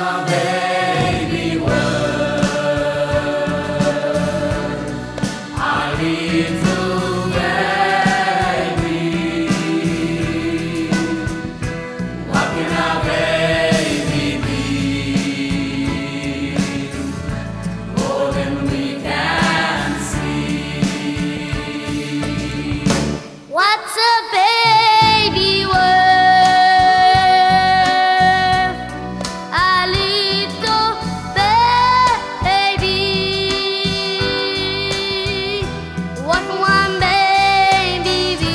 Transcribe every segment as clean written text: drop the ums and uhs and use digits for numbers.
a baby world, a little baby. What can a baby be? More than we can see. What's a baby worth? A little baby. What one baby be?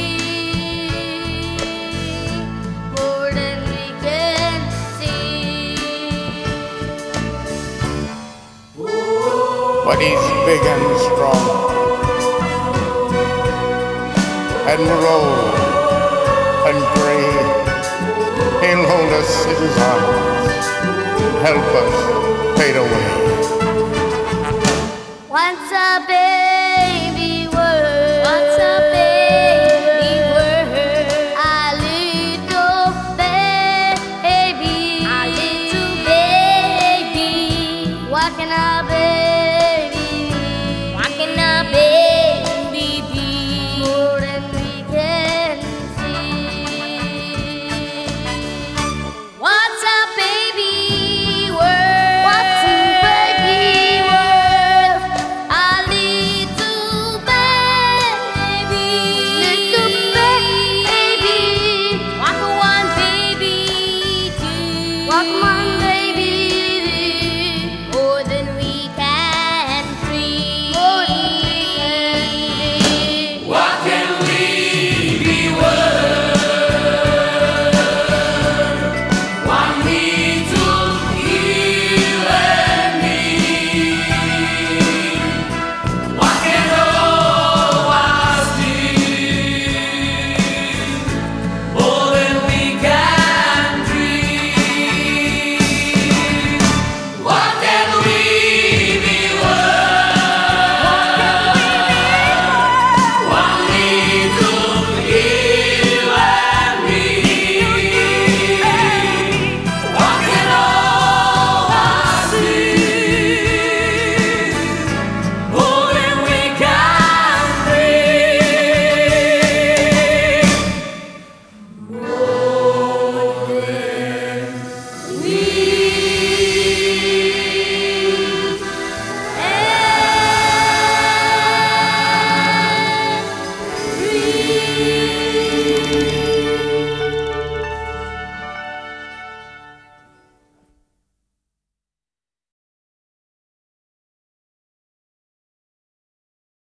More than we can see. But he's big and strong and old and gray. He'll hold us in his arms, help us fade away. Once a baby.